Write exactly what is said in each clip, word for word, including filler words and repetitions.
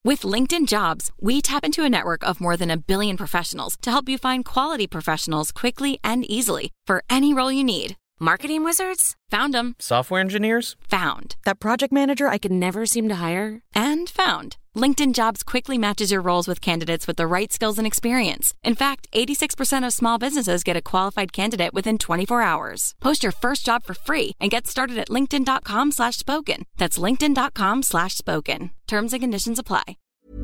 With LinkedIn Jobs, we tap into a network of more than a billion professionals to help you find quality professionals quickly and easily for any role you need. Marketing wizards? Found them. Software engineers? Found. That project manager I could never seem to hire? And found. LinkedIn Jobs quickly matches your roles with candidates with the right skills and experience. In fact, eighty-six percent of small businesses get a qualified candidate within twenty-four hours. Post your first job for free and get started at linkedin.com slash spoken. That's linkedin.com slash spoken. Terms and conditions apply.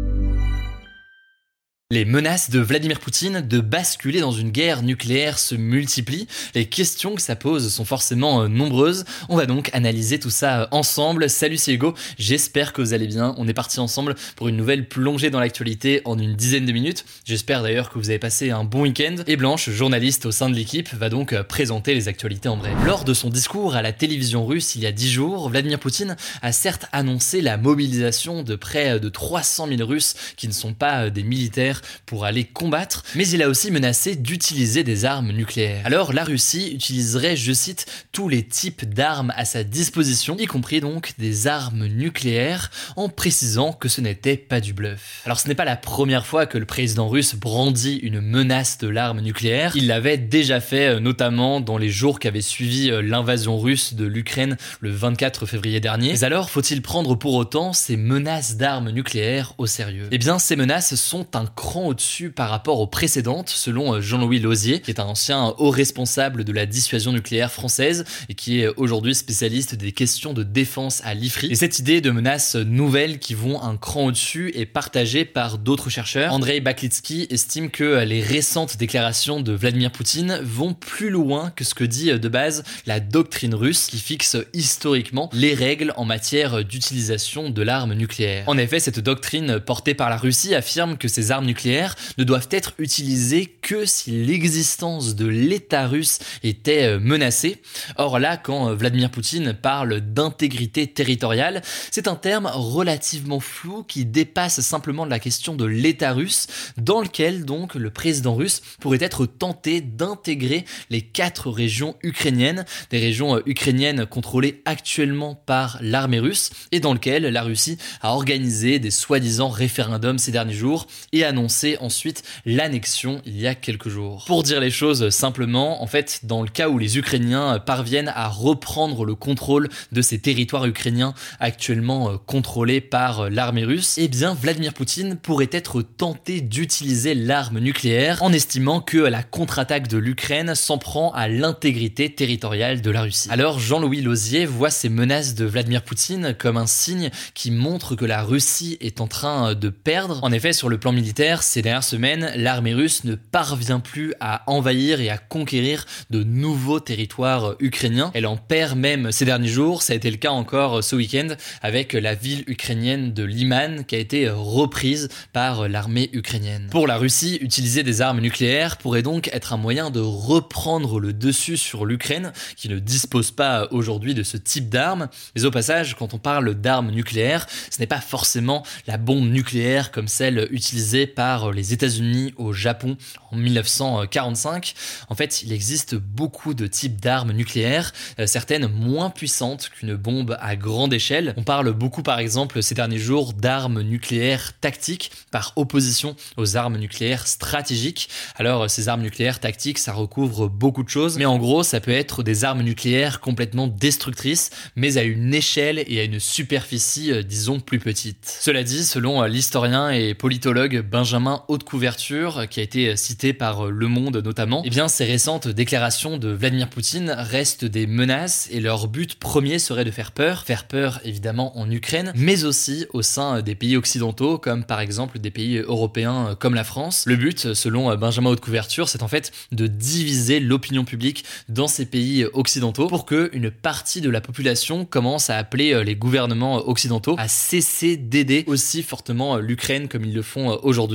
Les menaces de Vladimir Poutine de basculer dans une guerre nucléaire se multiplient. Les questions que ça pose sont forcément nombreuses. On va donc analyser tout ça ensemble. Salut, c'est Hugo. J'espère que vous allez bien. On est parti ensemble pour une nouvelle plongée dans l'actualité en une dizaine de minutes. J'espère d'ailleurs que vous avez passé un bon week-end. Et Blanche, journaliste au sein de l'équipe, va donc présenter les actualités en bref. Lors de son discours à la télévision russe il y a dix jours, Vladimir Poutine a certes annoncé la mobilisation de près de trois cent mille Russes qui ne sont pas des militaires pour aller combattre, mais il a aussi menacé d'utiliser des armes nucléaires. Alors la Russie utiliserait, je cite, tous les types d'armes à sa disposition, y compris donc des armes nucléaires, en précisant que ce n'était pas du bluff. Alors ce n'est pas la première fois que le président russe brandit une menace de l'arme nucléaire, il l'avait déjà fait notamment dans les jours qui avaient suivi l'invasion russe de l'Ukraine le vingt-quatre février dernier. Mais alors faut-il prendre pour autant ces menaces d'armes nucléaires au sérieux ? Eh bien ces menaces sont un cran au-dessus par rapport aux précédentes, selon Jean-Louis Lauzier, qui est un ancien haut responsable de la dissuasion nucléaire française et qui est aujourd'hui spécialiste des questions de défense à l'I F R I. Et cette idée de menaces nouvelles qui vont un cran au-dessus est partagée par d'autres chercheurs. Andrei Baklitsky estime que les récentes déclarations de Vladimir Poutine vont plus loin que ce que dit de base la doctrine russe qui fixe historiquement les règles en matière d'utilisation de l'arme nucléaire. En effet, cette doctrine portée par la Russie affirme que ces armes nucléaires ne doivent être utilisés que si l'existence de l'État russe était menacée. Or là, quand Vladimir Poutine parle d'intégrité territoriale, c'est un terme relativement flou qui dépasse simplement la question de l'État russe, dans lequel donc le président russe pourrait être tenté d'intégrer les quatre régions ukrainiennes, des régions ukrainiennes contrôlées actuellement par l'armée russe, et dans lequel la Russie a organisé des soi-disant référendums ces derniers jours et annoncé en ensuite l'annexion il y a quelques jours. Pour dire les choses simplement, en fait, dans le cas où les Ukrainiens parviennent à reprendre le contrôle de ces territoires ukrainiens actuellement contrôlés par l'armée russe, eh bien Vladimir Poutine pourrait être tenté d'utiliser l'arme nucléaire en estimant que la contre-attaque de l'Ukraine s'en prend à l'intégrité territoriale de la Russie. Alors Jean-Louis Lauzier voit ces menaces de Vladimir Poutine comme un signe qui montre que la Russie est en train de perdre. En effet, sur le plan militaire, ces dernières semaines, l'armée russe ne parvient plus à envahir et à conquérir de nouveaux territoires ukrainiens. Elle en perd même ces derniers jours. Ça a été le cas encore ce week-end avec la ville ukrainienne de Liman qui a été reprise par l'armée ukrainienne. Pour la Russie, utiliser des armes nucléaires pourrait donc être un moyen de reprendre le dessus sur l'Ukraine qui ne dispose pas aujourd'hui de ce type d'armes. Mais au passage, quand on parle d'armes nucléaires, ce n'est pas forcément la bombe nucléaire comme celle utilisée par les États-Unis au Japon en dix-neuf cent quarante-cinq. En fait, il existe beaucoup de types d'armes nucléaires, euh, certaines moins puissantes qu'une bombe à grande échelle. On parle beaucoup, par exemple, ces derniers jours, d'armes nucléaires tactiques par opposition aux armes nucléaires stratégiques. Alors, ces armes nucléaires tactiques, ça recouvre beaucoup de choses, mais en gros, ça peut être des armes nucléaires complètement destructrices, mais à une échelle et à une superficie, euh, disons, plus petite. Cela dit, selon euh, l'historien et politologue Benjamin Haute-Couverture, qui a été cité par Le Monde notamment, eh bien ces récentes déclarations de Vladimir Poutine restent des menaces et leur but premier serait de faire peur, faire peur évidemment en Ukraine, mais aussi au sein des pays occidentaux, comme par exemple des pays européens comme la France. Le but, selon Benjamin Haute-Couverture, c'est en fait de diviser l'opinion publique dans ces pays occidentaux pour qu'une partie de la population commence à appeler les gouvernements occidentaux à cesser d'aider aussi fortement l'Ukraine comme ils le font aujourd'hui.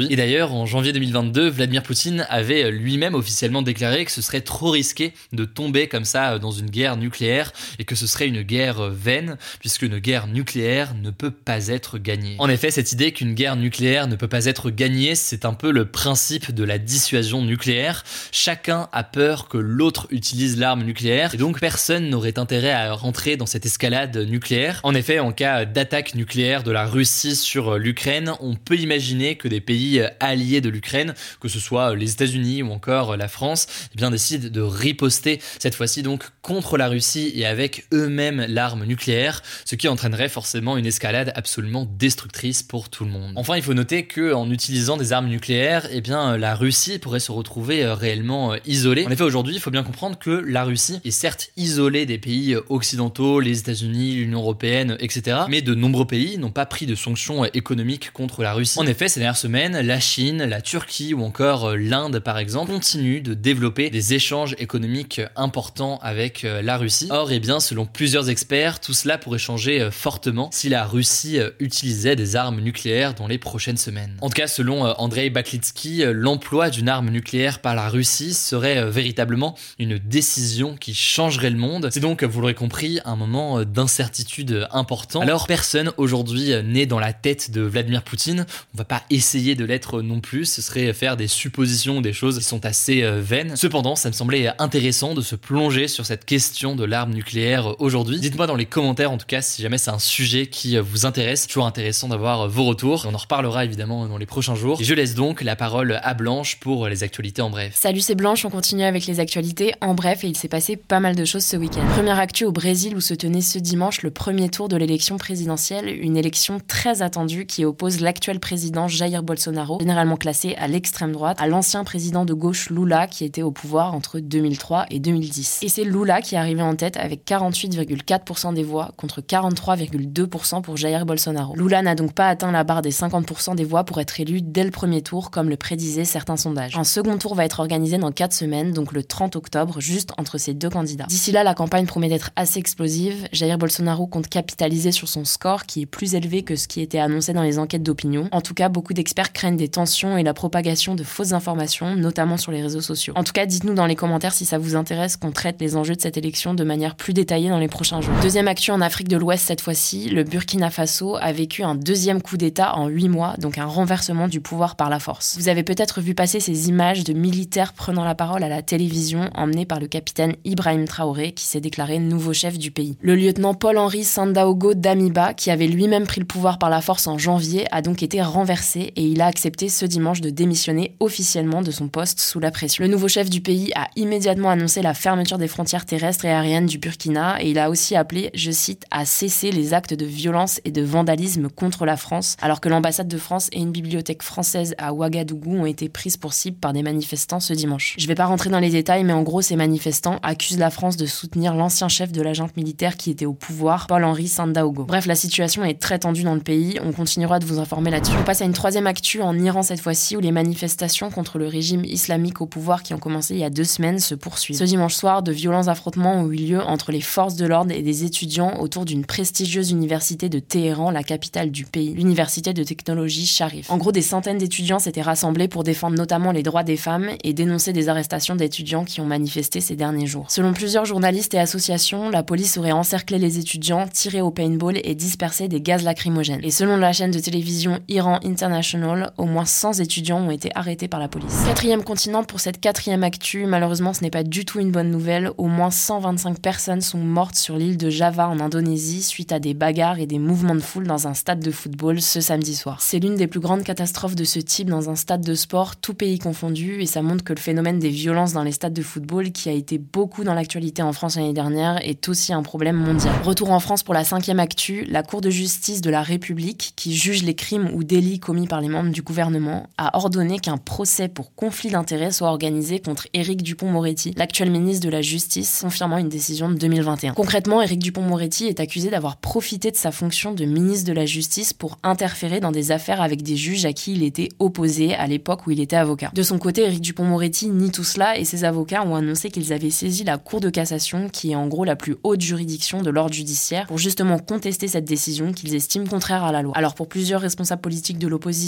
aujourd'hui. Et d'ailleurs, en janvier deux mille vingt-deux, Vladimir Poutine avait lui-même officiellement déclaré que ce serait trop risqué de tomber comme ça dans une guerre nucléaire et que ce serait une guerre vaine, puisque une guerre nucléaire ne peut pas être gagnée. En effet, cette idée qu'une guerre nucléaire ne peut pas être gagnée, c'est un peu le principe de la dissuasion nucléaire. Chacun a peur que l'autre utilise l'arme nucléaire, et donc personne n'aurait intérêt à rentrer dans cette escalade nucléaire. En effet, en cas d'attaque nucléaire de la Russie sur l'Ukraine, on peut imaginer que des pays alliés de l'Ukraine, que ce soit les États-Unis ou encore la France, eh bien décident de riposter, cette fois-ci donc contre la Russie et avec eux-mêmes l'arme nucléaire, ce qui entraînerait forcément une escalade absolument destructrice pour tout le monde. Enfin, il faut noter que en utilisant des armes nucléaires, eh bien la Russie pourrait se retrouver réellement isolée. En effet, aujourd'hui, il faut bien comprendre que la Russie est certes isolée des pays occidentaux, les États-Unis, l'Union européenne, et cetera, mais de nombreux pays n'ont pas pris de sanctions économiques contre la Russie. En effet, ces dernières semaines, la Chine, la Turquie ou encore l'Inde, par exemple, continuent de développer des échanges économiques importants avec la Russie. Or, eh bien, selon plusieurs experts, tout cela pourrait changer fortement si la Russie utilisait des armes nucléaires dans les prochaines semaines. En tout cas, selon Andrei Baklitsky, l'emploi d'une arme nucléaire par la Russie serait véritablement une décision qui changerait le monde. C'est donc, vous l'aurez compris, un moment d'incertitude important. Alors, personne aujourd'hui n'est dans la tête de Vladimir Poutine. On va pas essayer de l'être non plus. Ce serait faire des suppositions, des choses qui sont assez vaines. Cependant, ça me semblait intéressant de se plonger sur cette question de l'arme nucléaire aujourd'hui. Dites-moi dans les commentaires, en tout cas, si jamais c'est un sujet qui vous intéresse. Toujours intéressant d'avoir vos retours. On en reparlera évidemment dans les prochains jours. Et je laisse donc la parole à Blanche pour les actualités en bref. Salut, c'est Blanche. On continue avec les actualités en bref et il s'est passé pas mal de choses ce week-end. Première actu au Brésil où se tenait ce dimanche le premier tour de l'élection présidentielle, une élection très attendue qui oppose l'actuel président Jair Bolsonaro, généralement classé à l'extrême droite, à l'ancien président de gauche Lula qui était au pouvoir entre deux mille trois et deux mille dix. Et c'est Lula qui est arrivé en tête avec quarante-huit virgule quatre pour cent des voix contre quarante-trois virgule deux pour cent pour Jair Bolsonaro. Lula n'a donc pas atteint la barre des cinquante pour cent des voix pour être élu dès le premier tour comme le prédisaient certains sondages. Un second tour va être organisé dans quatre semaines, donc le trente octobre, juste entre ces deux candidats. D'ici là, la campagne promet d'être assez explosive. Jair Bolsonaro compte capitaliser sur son score qui est plus élevé que ce qui était annoncé dans les enquêtes d'opinion. En tout cas, beaucoup d'experts craignent des tensions et la propagation de fausses informations, notamment sur les réseaux sociaux. En tout cas, dites-nous dans les commentaires si ça vous intéresse qu'on traite les enjeux de cette élection de manière plus détaillée dans les prochains jours. Deuxième actu en Afrique de l'Ouest cette fois-ci, le Burkina Faso a vécu un deuxième coup d'État en huit mois, donc un renversement du pouvoir par la force. Vous avez peut-être vu passer ces images de militaires prenant la parole à la télévision, emmenés par le capitaine Ibrahim Traoré, qui s'est déclaré nouveau chef du pays. Le lieutenant Paul-Henri Sandaogo Damiba, qui avait lui-même pris le pouvoir par la force en janvier, a donc été renversé et il a accepté ce dimanche de démissionner officiellement de son poste sous la pression. Le nouveau chef du pays a immédiatement annoncé la fermeture des frontières terrestres et aériennes du Burkina et il a aussi appelé, je cite, à cesser les actes de violence et de vandalisme contre la France, alors que l'ambassade de France et une bibliothèque française à Ouagadougou ont été prises pour cible par des manifestants ce dimanche. Je vais pas rentrer dans les détails, mais en gros, ces manifestants accusent la France de soutenir l'ancien chef de la junte militaire qui était au pouvoir, Paul-Henri Sandaogo. Bref, la situation est très tendue dans le pays, on continuera de vous informer là-dessus. On passe à une troisième actu en Iran cette fois-ci, où les manifestations contre le régime islamique au pouvoir qui ont commencé il y a deux semaines se poursuivent. Ce dimanche soir, de violents affrontements ont eu lieu entre les forces de l'ordre et des étudiants autour d'une prestigieuse université de Téhéran, la capitale du pays, l'université de technologie Sharif. En gros, des centaines d'étudiants s'étaient rassemblés pour défendre notamment les droits des femmes et dénoncer des arrestations d'étudiants qui ont manifesté ces derniers jours. Selon plusieurs journalistes et associations, la police aurait encerclé les étudiants, tiré au paintball et dispersé des gaz lacrymogènes. Et selon la chaîne de télévision Iran International, au moins cent étudiants ont été arrêtés par la police. Quatrième continent pour cette quatrième actu, malheureusement ce n'est pas du tout une bonne nouvelle. Au moins cent vingt-cinq personnes sont mortes sur l'île de Java en Indonésie suite à des bagarres et des mouvements de foule dans un stade de football ce samedi soir. C'est l'une des plus grandes catastrophes de ce type dans un stade de sport, tout pays confondu, et ça montre que le phénomène des violences dans les stades de football, qui a été beaucoup dans l'actualité en France l'année dernière, est aussi un problème mondial. Retour en France pour la cinquième actu, la Cour de justice de la République, qui juge les crimes ou délits commis par les membres du gouvernement, a ordonné qu'un procès pour conflit d'intérêts soit organisé contre Éric Dupond-Moretti, l'actuel ministre de la Justice, confirmant une décision de deux mille vingt et un. Concrètement, Éric Dupond-Moretti est accusé d'avoir profité de sa fonction de ministre de la Justice pour interférer dans des affaires avec des juges à qui il était opposé à l'époque où il était avocat. De son côté, Éric Dupond-Moretti nie tout cela et ses avocats ont annoncé qu'ils avaient saisi la Cour de cassation, qui est en gros la plus haute juridiction de l'ordre judiciaire, pour justement contester cette décision qu'ils estiment contraire à la loi. Alors pour plusieurs responsables politiques de l'opposition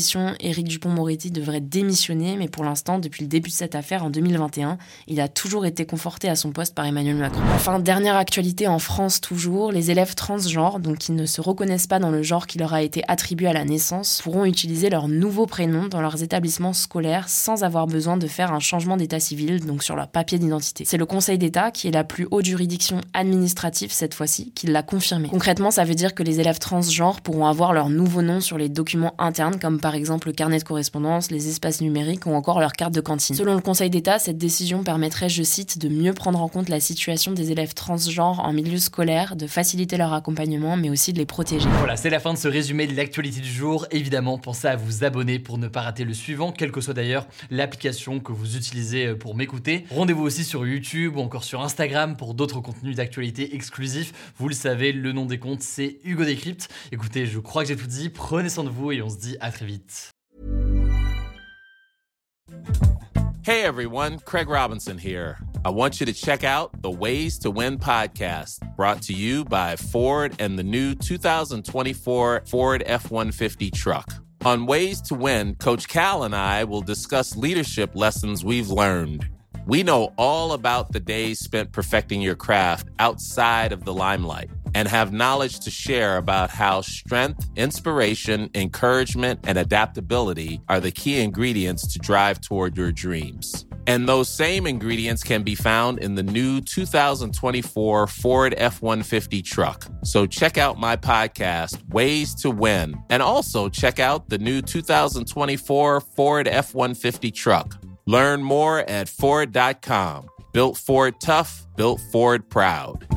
Éric Dupond-Moretti devrait démissionner, mais pour l'instant, depuis le début de cette affaire en deux mille vingt et un, il a toujours été conforté à son poste par Emmanuel Macron. Enfin, dernière actualité en France toujours, les élèves transgenres, donc qui ne se reconnaissent pas dans le genre qui leur a été attribué à la naissance, pourront utiliser leur nouveau prénom dans leurs établissements scolaires sans avoir besoin de faire un changement d'état civil, donc sur leur papier d'identité. C'est le Conseil d'État, qui est la plus haute juridiction administrative cette fois-ci, qui l'a confirmé. Concrètement, ça veut dire que les élèves transgenres pourront avoir leur nouveau nom sur les documents internes, comme par exemple le carnet de correspondance, les espaces numériques ou encore leur carte de cantine. Selon le Conseil d'État, cette décision permettrait, je cite, de mieux prendre en compte la situation des élèves transgenres en milieu scolaire, de faciliter leur accompagnement, mais aussi de les protéger. Voilà, c'est la fin de ce résumé de l'actualité du jour. Évidemment, pensez à vous abonner pour ne pas rater le suivant, quelle que soit d'ailleurs l'application que vous utilisez pour m'écouter. Rendez-vous aussi sur YouTube ou encore sur Instagram pour d'autres contenus d'actualité exclusifs. Vous le savez, le nom des comptes, c'est Hugo Décrypte. Écoutez, je crois que j'ai tout dit. Prenez soin de vous et on se dit à très vite. Hey everyone, Craig Robinson here. I want you to check out the Ways to Win podcast, brought to you by Ford and the new two thousand twenty-four Ford F one fifty truck. On Ways to Win, Coach Cal and I will discuss leadership lessons we've learned. We know all about the days spent perfecting your craft outside of the limelight and have knowledge to share about how strength, inspiration, encouragement, and adaptability are the key ingredients to drive toward your dreams. And those same ingredients can be found in the new two thousand twenty-four Ford F one fifty truck. So check out my podcast, Ways to Win, and also check out the new two thousand twenty-four Ford F one fifty truck. Learn more at Ford dot com. Built Ford tough, built Ford proud.